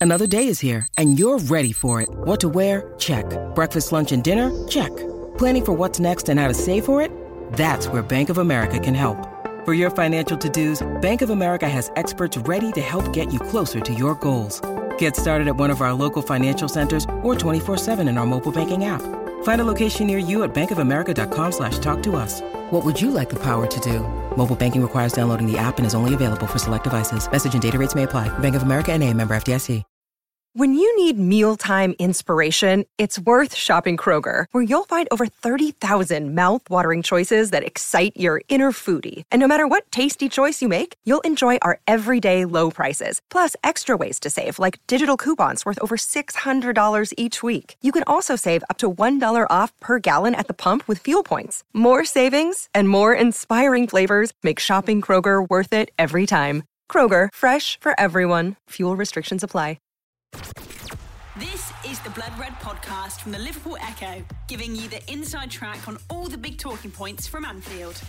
Another day is here, and you're ready for it. What to wear? Check. Breakfast, lunch, and dinner? Check. Planning for what's next and how to save for it? That's where Bank of America can help. For your financial to-dos, Bank of America has experts ready to help get you closer to your goals. Get started at one of our local financial centers or 24/7 in our mobile banking app. Find a location near you at bankofamerica.com/talktous. What would you like the power to do? Mobile banking requires downloading the app and is only available for select devices. Message and data rates may apply. Bank of America N.A., member FDIC. When you need mealtime inspiration, it's worth shopping Kroger, where you'll find over 30,000 mouth-watering choices that excite your inner foodie. And no matter what tasty choice you make, you'll enjoy our everyday low prices, plus extra ways to save, like digital coupons worth over $600 each week. You can also save up to $1 off per gallon at the pump with fuel points. More savings and more inspiring flavors make shopping Kroger worth it every time. Kroger, fresh for everyone. Fuel restrictions apply. This is the Blood Red podcast from the Liverpool Echo, giving you the inside track on all the big talking points from Anfield.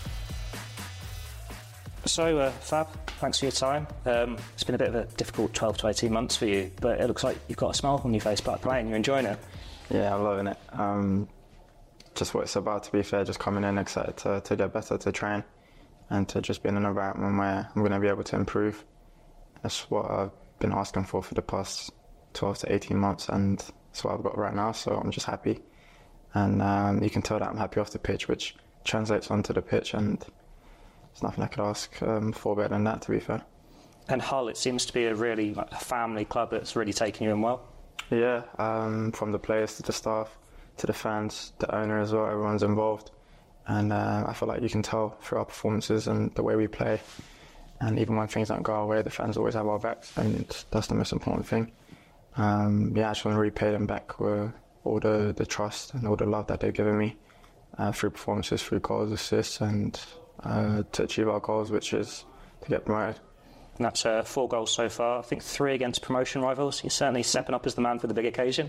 So, Fab, thanks for your time. It's been a bit of a difficult 12 to 18 months for you, but it looks like you've got a smile on your face by playing. You're enjoying it. Yeah, I'm loving it. Just what it's about, to be fair, just coming in excited to get better, to train, and to just be in an environment where I'm going to be able to improve. That's what I've been asking for the past 12 to 18 months, and that's what I've got right now, so I'm just happy. And you can tell that I'm happy off the pitch, which translates onto the pitch, and there's nothing I could ask for better than that, to be fair. And Hull, it seems to be a really a family club that's really taken you in well. Yeah, from the players to the staff, to the fans, the owner as well, everyone's involved. And I feel like you can tell through our performances and the way we play. And even when things don't go our way, the fans always have our backs, and that's the most important thing. I just want to repay them back with all the trust and all the love that they've given me through performances, through goals, assists, and to achieve our goals, which is to get promoted. And that's 4 goals so far. I think 3 against promotion rivals. You're certainly stepping up as the man for the big occasion.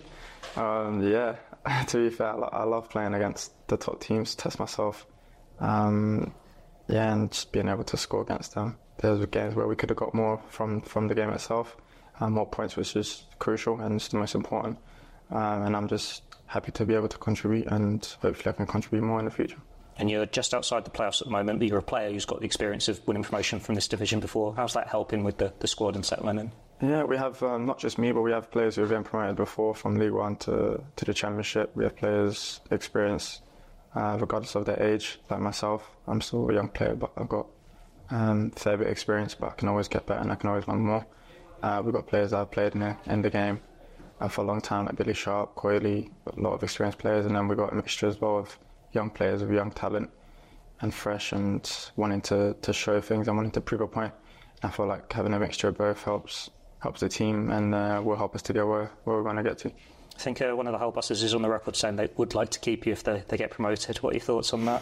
To be fair, I love playing against the top teams, test myself. And just being able to score against them. There were games where we could have got more from the game itself. More points, which is crucial and it's the most important. And I'm just happy to be able to contribute, and hopefully I can contribute more in the future. And you're just outside the playoffs at the moment, but you're a player who's got the experience of winning promotion from this division before. How's that helping with the squad and settling in? Yeah, we have, not just me, but we have players who have been promoted before from League One to the Championship. We have players experienced, regardless of their age, like myself. I'm still a young player, but I've got a fair bit of experience, but I can always get better and I can always learn more. We've got players that have played in the game for a long time, like Billy Sharp, Coyley, a lot of experienced players, and then we've got a mixture as well of young players with young talent and fresh and wanting to show things and wanting to prove a point. I feel like having a mixture of both helps the team and will help us to get where we're going to get to. I think one of the Hull bosses is on the record saying they would like to keep you if they get promoted. What are your thoughts on that?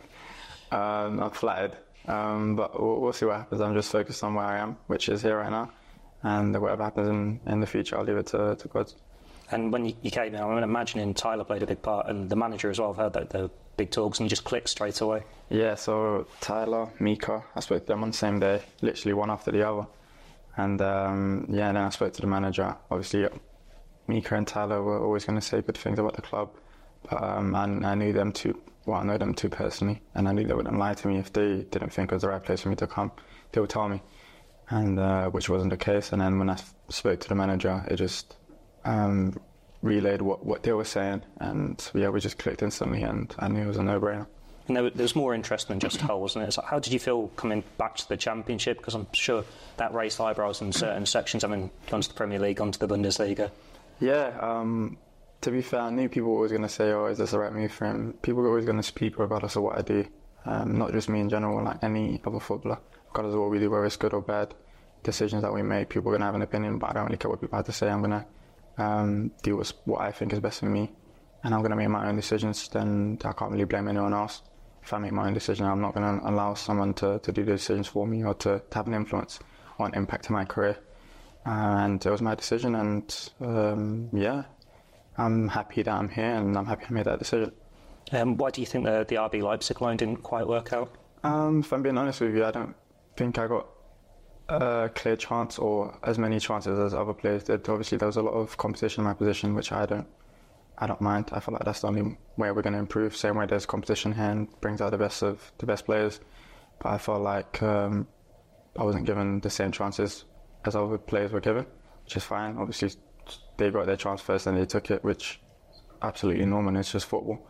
I'm flattered, but we'll see what happens. I'm just focused on where I am, which is here right now. And whatever happens in the future, I'll leave it to God. And when you came in, I'm imagining Tyler played a big part, and the manager as well. I've heard that the big talks, and you just clicked straight away. Yeah, so Tyler, Mika, I spoke to them on the same day, literally one after the other. And then I spoke to the manager. Obviously, Mika and Tyler were always going to say good things about the club, but I knew them too. Well, I know them too personally, and I knew they wouldn't lie to me if they didn't think it was the right place for me to come. They would tell me. And which wasn't the case. And then when I spoke to the manager, it just relayed what they were saying, and we just clicked instantly, and I knew it was a no-brainer. And there was more interest than just Hull, wasn't it? So how did you feel coming back to the Championship? Because I'm sure that raised eyebrows in certain sections. I mean, gone to the Premier League, gone to the Bundesliga. Yeah, to be fair, I knew people were always going to say, "Oh, is this the right move for him?" People were always going to speak regardless of what I do. Not just me in general, like any other footballer. Regardless of what we do, whether it's good or bad, decisions that we make, people are going to have an opinion, but I don't really care what people have to say. I'm going to do what I think is best for me, and I'm going to make my own decisions. Then I can't really blame anyone else. If I make my own decision, I'm not going to allow someone to do the decisions for me or to have an influence or an impact on my career. And it was my decision, and I'm happy that I'm here, and I'm happy I made that decision. Why do you think the RB Leipzig loan didn't quite work out? If I'm being honest with you, I don't think I got a clear chance or as many chances as other players did. Obviously, there was a lot of competition in my position, which I don't mind. I feel like that's the only way we're going to improve. Same way there's competition here and brings out the best of the best players. But I felt like I wasn't given the same chances as other players were given, which is fine. Obviously, they got their chance first and they took it, which absolutely normal. It's just football.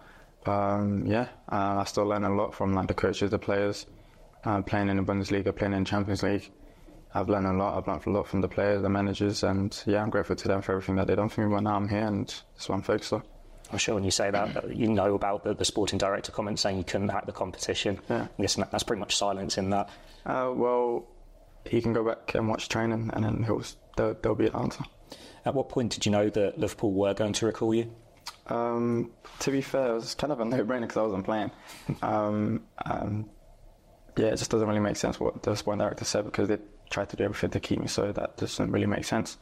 I still learn a lot from like the coaches, the players. Playing in the Bundesliga, playing in Champions League, I've learned a lot. I've learned a lot from the players, the managers, and I'm grateful to them for everything that they've done for me. But now I'm here, and that's what I'm focused on. I'm sure when you say that, you know about the sporting director comment saying you couldn't hack the competition. Yeah. I guess that's pretty much silence in that. Well, he can go back and watch training, and then there'll be an answer. At what point did you know that Liverpool were going to recall you? To be fair, it was kind of a no-brainer because I wasn't playing. It just doesn't really make sense what the sporting director said because they tried to do everything to keep me, so that doesn't really make sense.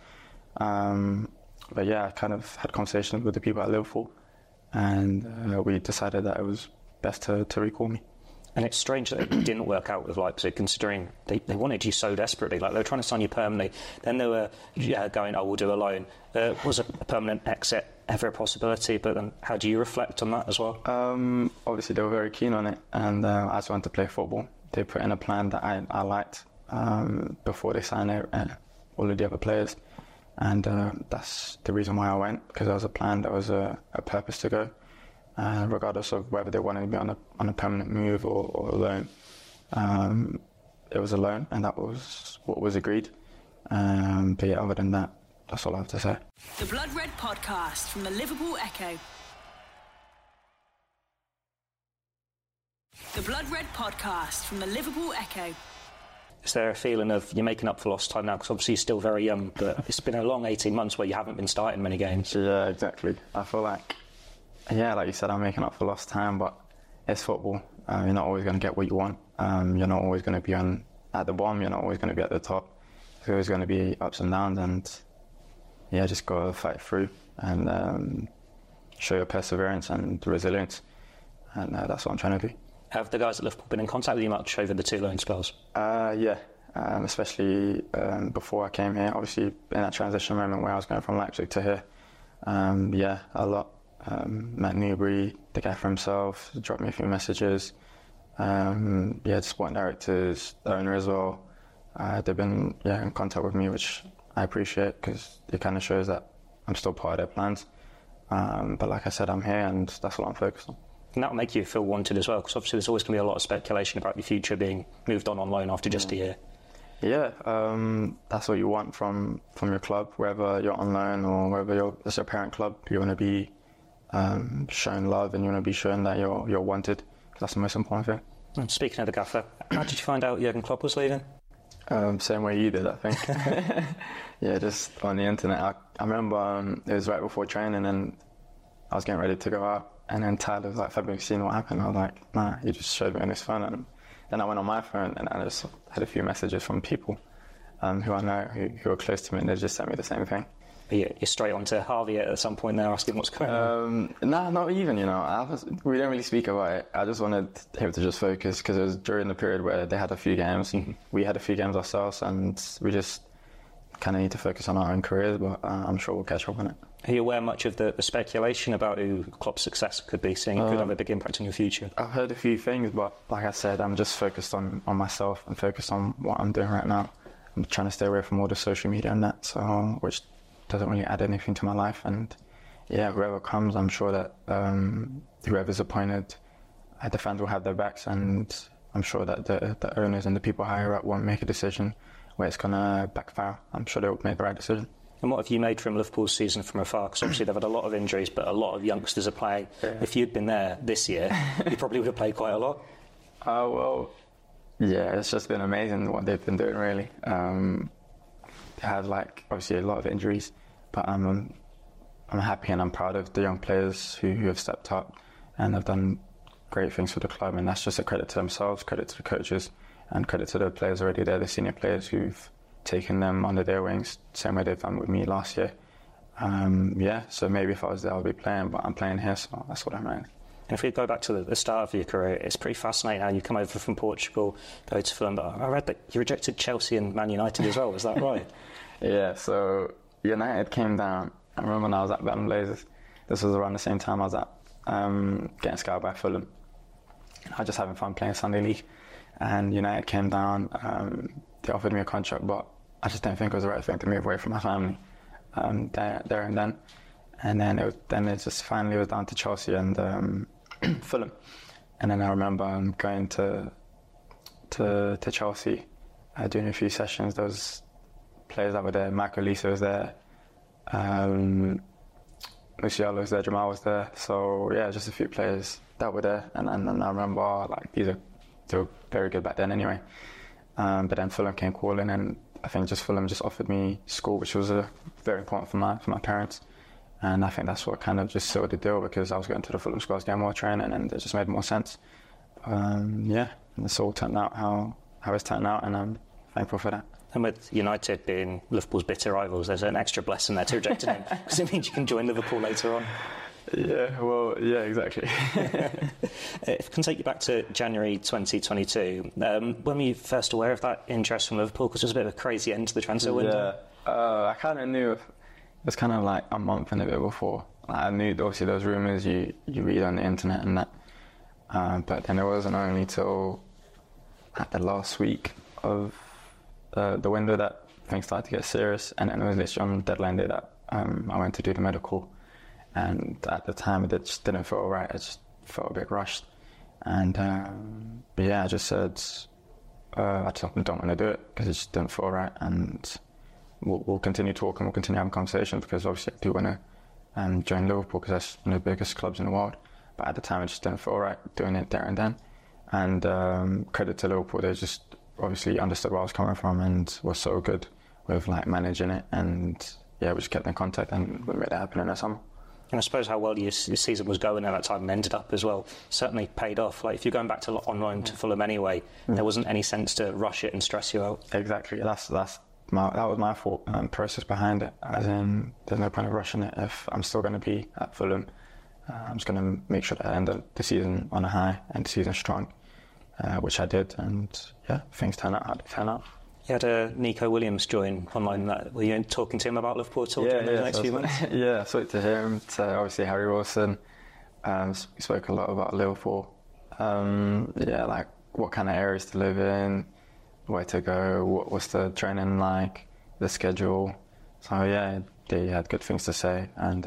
I kind of had conversations with the people at Liverpool, and we decided that it was best to recall me. And it's strange that it didn't work out with Leipzig, considering they wanted you so desperately. Like, they were trying to sign you permanently. Then they were going, we'll do a loan. Was a permanent exit ever a possibility? But then how do you reflect on that as well? Obviously, they were very keen on it, and I just wanted to play football. They put in a plan that I liked before they signed all of the other players. And that's the reason why I went, because there was a plan, there was a purpose to go. Regardless of whether they wanted me on a permanent move or a loan. It was a loan, and that was what was agreed. Other than that, that's all I have to say. The Blood Red Podcast from the Liverpool Echo. The Blood Red Podcast from the Liverpool Echo. Is there a feeling of you're making up for lost time now? Because obviously you're still very young, but it's been a long 18 months where you haven't been starting many games. Yeah, exactly. I feel like, like you said, I'm making up for lost time, but it's football. You're not always going to get what you want. You're not always going to be at the bottom. You're not always going to be at the top. There's always going to be ups and downs, and just got to fight through and show your perseverance and resilience. And that's what I'm trying to do. Have the guys at Liverpool been in contact with you much over the 2 loan spells? Especially before I came here. Obviously, in that transition moment where I was going from Leipzig to here, a lot. Matt Newbury, the guy for himself, dropped me a few messages. The sporting directors, the owner as well. They've been in contact with me, which I appreciate because it kind of shows that I'm still part of their plans. But like I said, I'm here and that's what I'm focused on. And that'll make you feel wanted as well, because obviously there's always going to be a lot of speculation about your future being moved on loan after just a year. Yeah, that's what you want from your club, whether you're on loan or whether it's your parent club. You want to be shown love and you want to be shown that you're wanted. That's the most important thing. And speaking of the gaffer, how did you find out Jurgen Klopp was leaving? Same way you did, I think. Just on the internet. I remember it was right before training and I was getting ready to go out. And then Tyler was like, "Have you seen what happened?" I was like, "Nah," he just showed me on his phone. And then I went on my phone and I just had a few messages from people who I know, who are close to me, and they just sent me the same thing. You're straight on to Harvey at some point there asking what's going on? Nah, not even, we didn't really speak about it. I just wanted him to just focus because it was during the period where they had a few games. Mm-hmm. We had a few games ourselves and we just kind of need to focus on our own careers, but I'm sure we'll catch up on it. Are you aware much of the speculation about who Klopp's success could be, seeing it could have a big impact on your future? I've heard a few things, but like I said, I'm just focused on myself and focused on what I'm doing right now. I'm trying to stay away from all the social media and that, which doesn't really add anything to my life. And whoever comes, I'm sure that whoever's appointed, the fans will have their backs, and I'm sure that the owners and the people higher up won't make a decision where it's going to backfire. I'm sure they'll make the right decision. And what have you made from Liverpool's season from afar? Because obviously they've had a lot of injuries, but a lot of youngsters are playing. Yeah. If you'd been there this year, you probably would have played quite a lot. It's just been amazing what they've been doing, really. They had, obviously a lot of injuries, but I'm happy and I'm proud of the young players who have stepped up and have done great things for the club, and that's just a credit to themselves, credit to the coaches, and credit to the players already there, the senior players who've taken them under their wings, same way they've done with me last year. So maybe if I was there, I'd be playing, but I'm playing here, so that's what I'm at. And if we go back to the start of your career, it's pretty fascinating how you come over from Portugal, go to Fulham. But I read that you rejected Chelsea and Man United as well. Is that right? Yeah, so United came down. I remember when I was at Batman Blazers. This was around the same time I was at getting scouted by Fulham. I was just having fun playing Sunday League. And United came down. They offered me a contract, but I just didn't think it was the right thing to move away from my family there and then. And then it just finally was down to Chelsea and Fulham. And then I remember going to Chelsea, doing a few sessions. There was players that were there. Michael Lisa was there. Musiala was there. Jamal was there. So yeah, just a few players that were there. And I remember they were very good back then anyway. But then Fulham came calling, and I think Fulham just offered me school, which was very important for my parents. And I think that's what kind of just sealed the deal, because I was going to the Fulham squads, getting more training, and it just made more sense. And it's all turned out how it's turned out, and I'm thankful for that. And with United being Liverpool's bitter rivals, there's an extra blessing there to rejecting him, because it means you can join Liverpool later on. Yeah, exactly. If I can take you back to January 2022, when were you first aware of that interest from Liverpool? Because it was a bit of a crazy end to the transfer window. I kind of knew. It was kind of like a month and a bit before. I knew, obviously, those rumours you read on the internet and that. But then it wasn't only till at the last week of the window that things started to get serious. And then it was literally on deadline day that I went to do the medical. And at the time, it just didn't feel right. It just felt a bit rushed. And I just said, I just don't want to do it because it just didn't feel right. And we'll continue talking, we'll continue having conversations, because obviously I do want to join Liverpool, because that's one of the biggest clubs in the world. But at the time, it just didn't feel right doing it there and then. And credit to Liverpool, they just obviously understood where I was coming from and was so good with like managing it. And yeah, we just kept in contact and we made it happen in the summer. And I suppose how well your season was going at that time and ended up as well certainly paid off. Like if you're going back to online to Fulham anyway, there wasn't any sense to rush it and stress you out. Exactly. That was my thought process behind it. As in, there's no point of rushing it. If I'm still going to be at Fulham, I'm just going to make sure that I end the season on a high and the season strong, which I did. And yeah, things turn out how they turn out. You had Nico Williams join online. Were you talking to him about Liverpool at all during the next few months? Yeah, I spoke to him, to obviously Harry Wilson. We spoke a lot about Liverpool. Like what kind of areas to live in, where to go, what's the training like, the schedule. So yeah, they had good things to say. And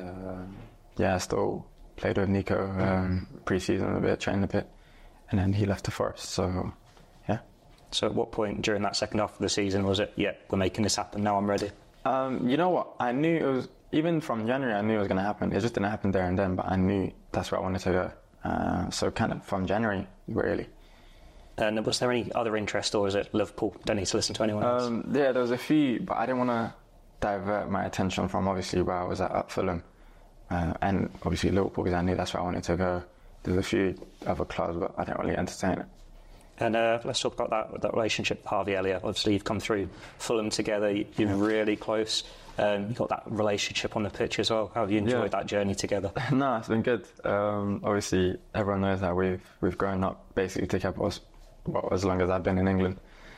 I still played with Nico pre-season a bit, trained a bit, and then he left to Forest. So yeah. So at what point during that second half of the season was it, we're making this happen, now I'm ready? You know what, I knew it was, even from January I knew it was going to happen. It just didn't happen there and then, but I knew that's where I wanted to go. So kind of from January, really. And was there any other interest, or is it Liverpool, don't need to listen to anyone else? Yeah, there was a few, but I didn't want to divert my attention from obviously where I was at Fulham. And obviously Liverpool, because I knew that's where I wanted to go. There's a few other clubs, but I didn't really entertain it. And let's talk about that relationship with Harvey Elliott. Obviously, you've come through Fulham together. You're really close. You've got that relationship on the pitch as well. How have you enjoyed that journey together? No, it's been good. Obviously, everyone knows that we've grown up basically together as long as I've been in England,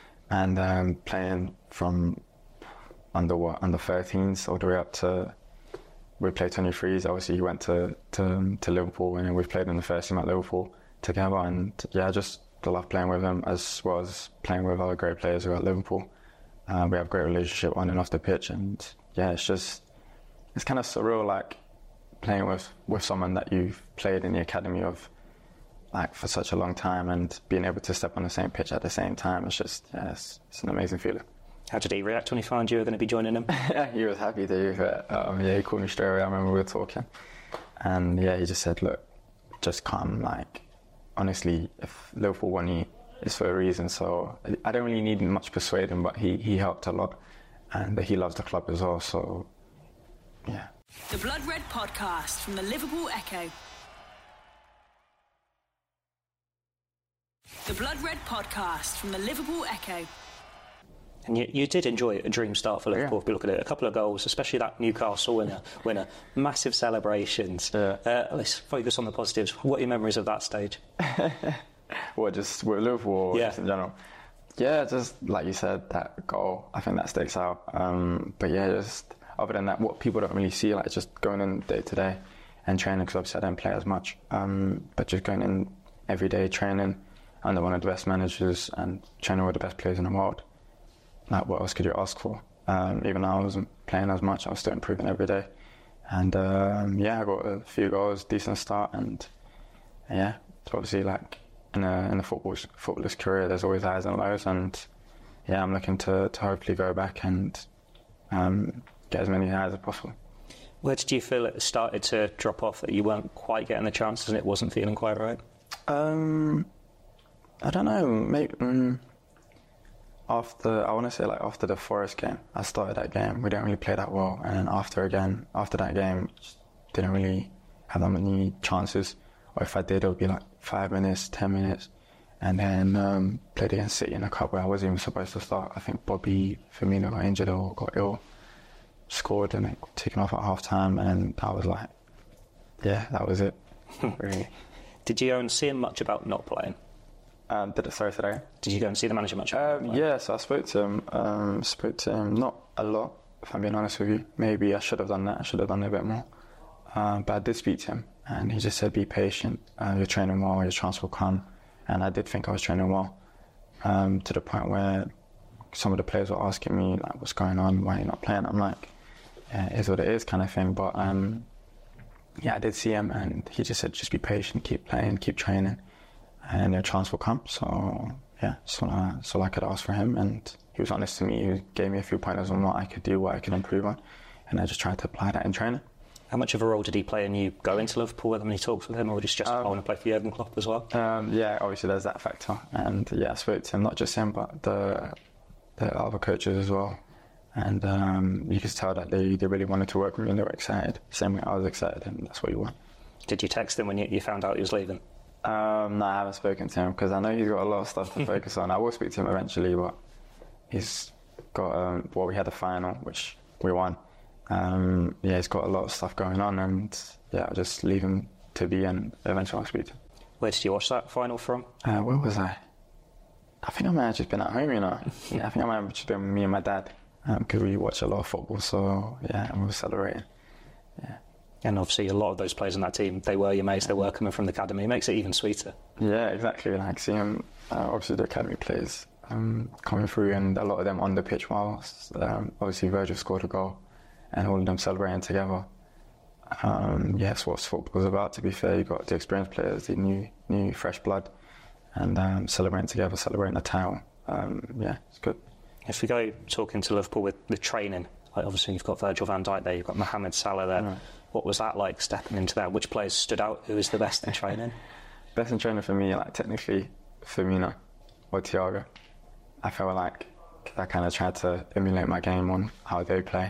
and playing from under 13s all the way up to we played 23s. Obviously, he went to Liverpool, and we've played in the first team at Liverpool together. And just I love playing with him as well as playing with other great players who are at Liverpool. We have a great relationship on and off the pitch, and it's kind of surreal, like playing with someone that you've played in the academy of like for such a long time, and being able to step on the same pitch at the same time. It's just it's an amazing feeling. How did he react when he found you were going to be joining him? He was happy to. He called me straight away. I remember we were talking, and he just said, "Look, just come. Like, honestly, if Liverpool want you, it's for a reason." So I don't really need much persuading, but he helped a lot, and he loves the club as well. So yeah. The Blood Red Podcast from the Liverpool Echo. The Blood Red Podcast from the Liverpool Echo. And you did enjoy a dream start for Liverpool. If you look at it, a couple of goals, especially that Newcastle winner, massive celebrations. Yeah. Let's focus on the positives. What are your memories of that stage? What, just with Liverpool or Yeah. just in general? Yeah, just like you said, that goal, I think that sticks out. But yeah, just other than that, what people don't really see, like just going in day to day and training, because obviously I don't play as much, but just going in every day training under one of the best managers and training with the best players in the world. Like, what else could you ask for? Even though I wasn't playing as much, I was still improving every day. And yeah, I got a few goals, decent start, and yeah, it's obviously like in a footballer's career, there's always highs and lows, and yeah, I'm looking to hopefully go back and get as many highs as possible. Where did you feel it started to drop off, that you weren't quite getting the chances and it wasn't feeling quite right? I don't know, maybe after the Forest game, I started that game, we didn't really play that well, and after that game, just didn't really have that many chances, or if I did, it would be like 5 minutes, 10 minutes, and then played against City in a cup where I wasn't even supposed to start. I think Bobby Firmino got injured or got ill, scored and it got taken off at half time, and I was like, yeah, that was it. Really. Did you go and see him much about not playing? Sorry, today? Did you go and see the manager much about not playing? Yeah, so I spoke to him, not a lot, if I'm being honest with you. Maybe I should have done that, I should have done it a bit more. But I did speak to him, and he just said, be patient, you're training well, your chance will come. And I did think I was training well, to the point where some of the players were asking me, like, what's going on, why are you not playing? I'm like, yeah, it is what it is, kind of thing. But yeah, I did see him, and he just said, just be patient, keep playing, keep training, and your chance will come. So yeah, that's all I could ask for him, and he was honest to me. He gave me a few pointers on what I could do, what I could improve on, and I just tried to apply that in training. How much of a role did he play in you going to Liverpool with him? Any talks with him, or just I want to play for Jurgen Klopp as well? Yeah, obviously there's that factor, and yeah, I spoke to him, not just him, but the other coaches as well, and you could tell that they really wanted to work with me and they were excited. Same way I was excited, and that's what you want. Did you text him when you found out he was leaving? No, I haven't spoken to him because I know he's got a lot of stuff to focus on. I will speak to him eventually, but he's got we had a final which we won. Yeah, he's got a lot of stuff going on, and yeah, I'll just leave him to be, and eventually I'll speak to him. Where did you watch that final from? Where was I? I think I might have just been at home, you know. Yeah, I think I might have just been with me and my dad, because we watch a lot of football, so yeah, and we were celebrating. Yeah. And obviously a lot of those players in that team, they were your mates, they were coming from the academy. It makes it even sweeter. Yeah, exactly. Like seeing obviously the academy players coming through, and a lot of them on the pitch whilst obviously Virgil scored a goal, and all of them celebrating together. Yes, what football's about, to be fair. You've got the experienced players, the new fresh blood, and celebrating together, celebrating the title. Yeah, it's good. If we go talking to Liverpool with the training, like obviously you've got Virgil van Dijk there, you've got Mohamed Salah there. Right. What was that like stepping into that? Which players stood out? Who was the best in training? Best in training for me, like technically, Firmino or Thiago. I felt like I kind of tried to emulate my game on how they play.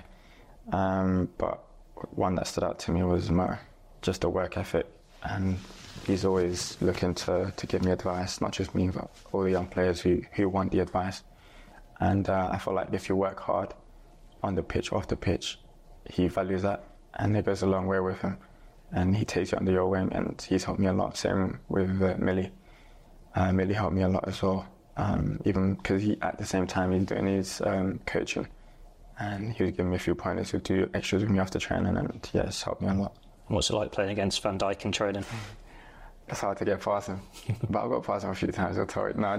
But one that stood out to me was Mo, just the work ethic, and he's always looking to give me advice, not just me, but all the young players who want the advice. And I feel like if you work hard on the pitch, off the pitch, he values that, and it goes a long way with him, and he takes you under your wing, and he's helped me a lot. Same with Millie. Millie helped me a lot as well, even because at the same time he's doing his coaching, and he was giving me a few pointers. He'd do extras with me after training, and yeah, it's helped me a lot. What's it like playing against Van Dijk in training? It's hard to get past him, but I've got past him a few times. I'll tell you. No,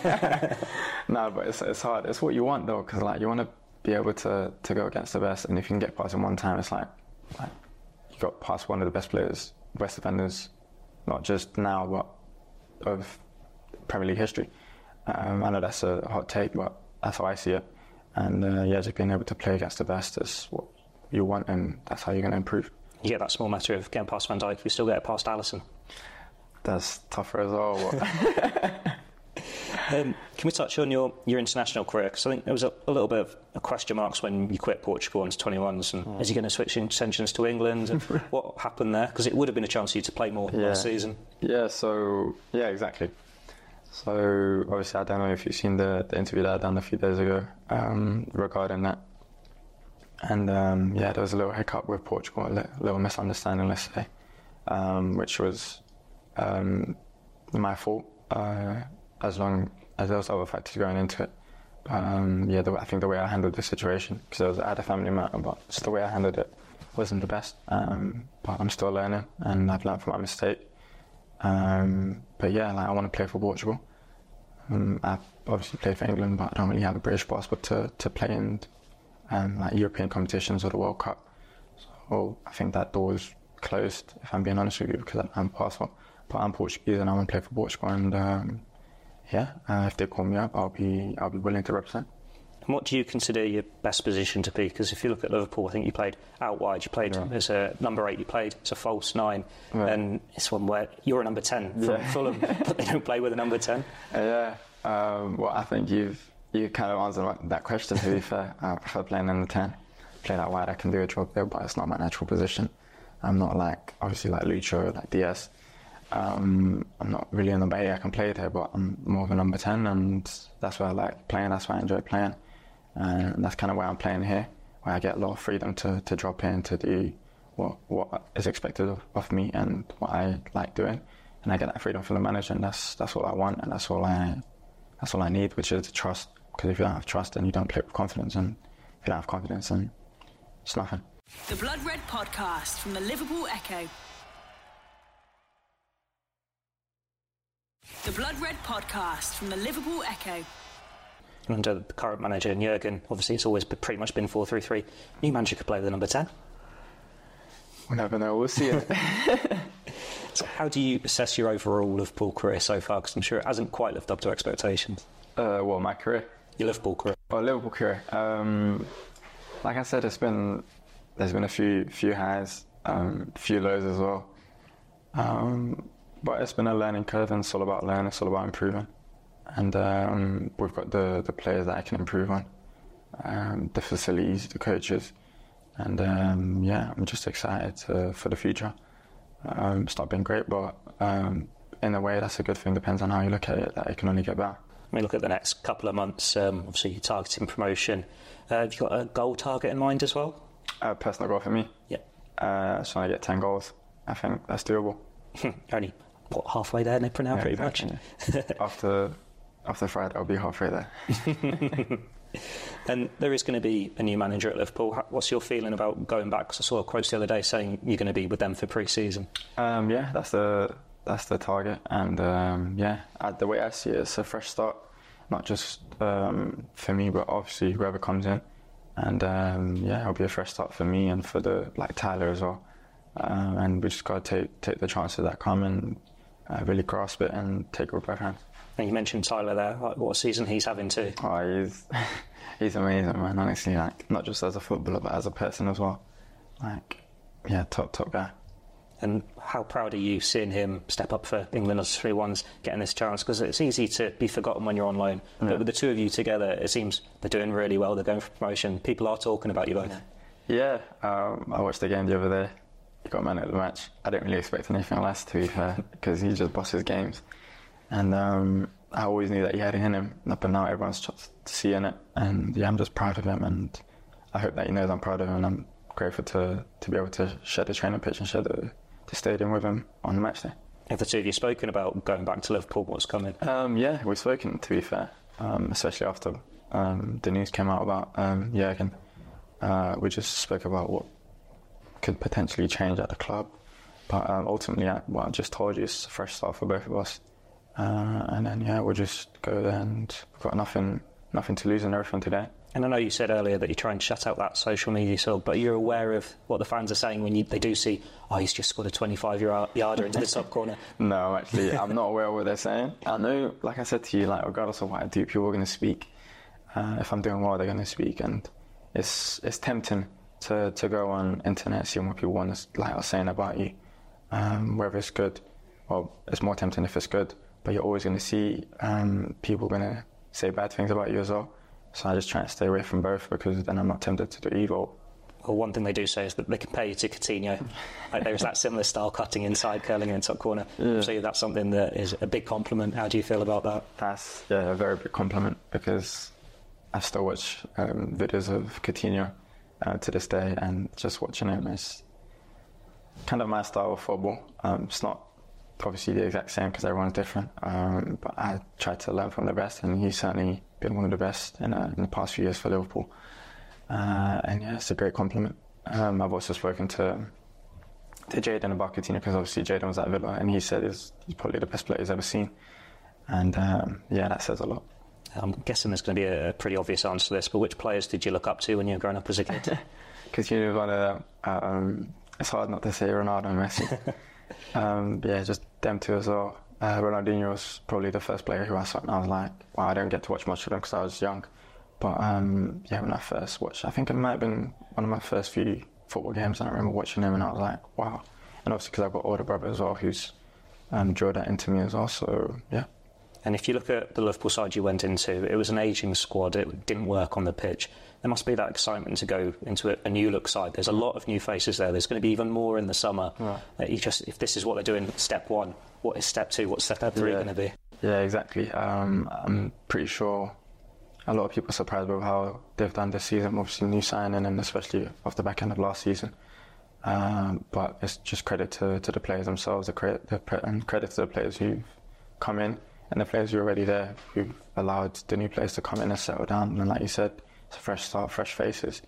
no, but it's hard. It's what you want though, because like you want to be able to go against the best, and if you can get past him one time, it's like you got past one of the best players, best defenders, not just now, but of Premier League history. I know that's a hot take, but that's how I see it. And yeah, just being able to play against the best is what you want, and that's how you're going to improve. You get that small matter of getting past Van Dijk, you still get it past Alisson. That's tougher as well. Can we touch on your international career? Because I think there was a little bit of a question marks when you quit Portugal into 21s, and is he going to switch intentions to England? And what happened there? Because it would have been a chance for you to play more last season. Yeah, so, yeah, exactly. So obviously I don't know if you've seen the interview that I done a few days ago regarding that. And there was a little hiccup with Portugal, a little misunderstanding, let's say, which was my fault, as long as there was other factors going into it. I think the way I handled the situation, because I had a family matter, but just the way I handled it wasn't the best. But I'm still learning, and I've learned from my mistake. I want to play for Portugal. I obviously play for England, but I don't really have a British passport to play in European competitions or the World Cup. So I think that door is closed, if I'm being honest with you, because I don't have a passport. But I'm Portuguese and I want to play for Portugal, and if they call me up, I'll be willing to represent. And what do you consider your best position to be? Because if you look at Liverpool, I think you played out wide, you played as a number 8, you played as a false 9, and it's one where you're a number 10 from Fulham, but they don't play with a number 10. I think you kind of answered that question, to be fair. I prefer playing number 10. Play that wide, I can do a job there, but it's not my natural position. I'm not like Lucho, like Diaz. I'm not really a number 8, I can play there, but I'm more of a number 10, and that's where I like playing, that's why I enjoy playing. And that's kind of where I'm playing here, where I get a lot of freedom to drop in, to do what is expected of me and what I like doing. And I get that freedom from the manager, and that's what I want, and that's all I need, which is trust. Because if you don't have trust, then you don't play with confidence, and if you don't have confidence, then it's nothing. The Blood Red Podcast from the Liverpool Echo. The Blood Red Podcast from the Liverpool Echo. Under the current manager, Jurgen, obviously it's always pretty much been 4-3-3. New manager could play with the number 10. We'll never know, we'll see it. So how do you assess your overall Liverpool career so far? Because I'm sure it hasn't quite lived up to expectations. My career? Your Liverpool career. Liverpool career. Like I said, there's been a few highs, few lows as well. But it's been a learning curve, and it's all about learning, it's all about improving. And we've got the players that I can improve on, the facilities, the coaches. And I'm just excited for the future. It's not been great, but in a way that's a good thing. Depends on how you look at it, that it can only get better. When you look at the next couple of months, obviously you're targeting promotion. Have you got a goal target in mind as well? A personal goal for me? Yeah. So I get 10 goals. I think that's doable. Only, halfway there, Nipper, now, pretty exactly, much? Yeah. After Friday, I'll be halfway there. And there is going to be a new manager at Liverpool. What's your feeling about going back? Because I saw quotes the other day saying you're going to be with them for pre-season. That's the target. And the way I see it, it's a fresh start, not just for me, but obviously whoever comes in. And it'll be a fresh start for me and for Tyler as well. And we just got to take the chances that come and really grasp it and take it with both hands. And you mentioned Tyler there. What a season he's having too. Oh, he's amazing, man. Honestly, not just as a footballer, but as a person as well. Top guy. And how proud are you seeing him step up for England as 3-1s, getting this chance? Because it's easy to be forgotten when you're on loan. Yeah. But with the two of you together, it seems they're doing really well. They're going for promotion. People are talking about you both. Yeah, I watched the game the other day. He got man of the match. I didn't really expect anything less, to be fair, because he just bosses games. And I always knew that he had it in him, but now everyone's just seeing it. And I'm just proud of him, and I hope that he knows I'm proud of him, and I'm grateful to be able to share the training pitch and share the stadium with him on the match day. Have the two of you spoken about going back to Liverpool, what's coming? We've spoken, to be fair, especially after the news came out about Jurgen. We just spoke about what could potentially change at the club. But ultimately, what I just told you is a fresh start for both of us. And then, we'll just go there, and we've got nothing to lose and everything today. And I know you said earlier that you try and shut out that social media sort, but you're aware of what the fans are saying when they do see, he's just scored a 25-yarder into the top corner. No, actually, I'm not aware of what they're saying. I know, like I said to you, regardless of what I do, people are going to speak. If I'm doing well, they're going to speak, and it's tempting to go on internet, see what people want to are saying about you, whether it's good. Well, it's more tempting if it's good, but you're always going to see people going to say bad things about you as well. So I just try to stay away from both, because then I'm not tempted to do evil. Well, one thing they do say is that they compare you to Coutinho. Like, there's that similar style, cutting inside, curling in top corner. Yeah. So that's something that is a big compliment. How do you feel about that? That's a very big compliment, because I still watch videos of Coutinho to this day, and just watching him is kind of my style of football. It's not obviously the exact same because everyone's different, but I try to learn from the best, and he's certainly been one of the best in the past few years for Liverpool. And yeah, it's a great compliment. I've also spoken to Jadon about Coutinho, because obviously Jadon was at Villa, and he said he's probably the best player he's ever seen. And yeah, that says a lot. I'm guessing there's going to be a pretty obvious answer to this, but which players did you look up to when you were growing up as a kid? Coutinho was one of them. It's hard not to say Ronaldo and Messi. Yeah, just them two as well. Ronaldinho was probably the first player who I saw, and I was like, wow, I didn't get to watch much of them because I was young. But yeah, when I first watched, I think it might have been one of my first few football games, and I remember watching him and I was like, wow. And obviously because I've got an older brother as well who's drilled that into me as well, so yeah. And if you look at the Liverpool side you went into, it was an ageing squad, it didn't work on the pitch. There must be that excitement to go into a new look side. There's a lot of new faces there. There's going to be even more in the summer. Right. If this is what they're doing, step one, what is step two, what's step three going to be? Yeah, exactly. I'm pretty sure a lot of people are surprised with how they've done this season, obviously new signing, and especially off the back end of last season. But it's just credit to the players themselves, and credit to the players who've come in, and the players who are already there, who've allowed the new players to come in and settle down. And like you said, it's a fresh start, fresh faces.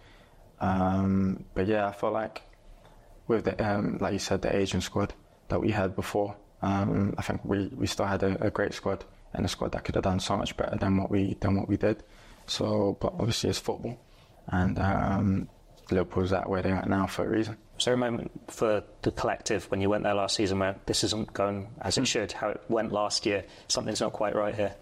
But yeah, I feel like with the, like you said, the Asian squad that we had before, I think we still had a great squad, and a squad that could have done so much better than what we did. So, but obviously it's football, and Liverpool's at where they're at now for a reason. Was there a moment for the collective when you went there last season where this isn't going as it should, how it went last year, something's not quite right here?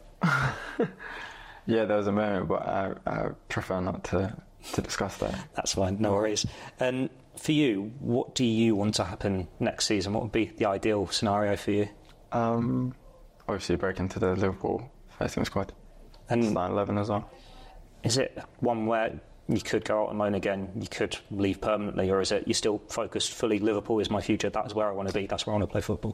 Yeah, there was a moment, but I prefer not to discuss that. That's fine, no worries. And for you, what do you want to happen next season? What would be the ideal scenario for you? Obviously break into the Liverpool first team squad, and start 11 as well. Is it one where you could go out on loan again, you could leave permanently, or is it you're still focused fully, Liverpool is my future, that's where I want to be, that's where I want to play football?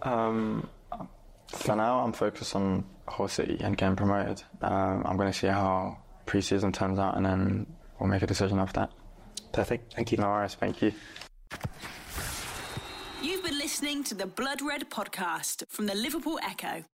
For now, I'm focused on Hull City and getting promoted. I'm going to see how pre-season turns out, and then we'll make a decision after that. Perfect, thank you. No worries, thank you. You've been listening to the Blood Red podcast from the Liverpool Echo.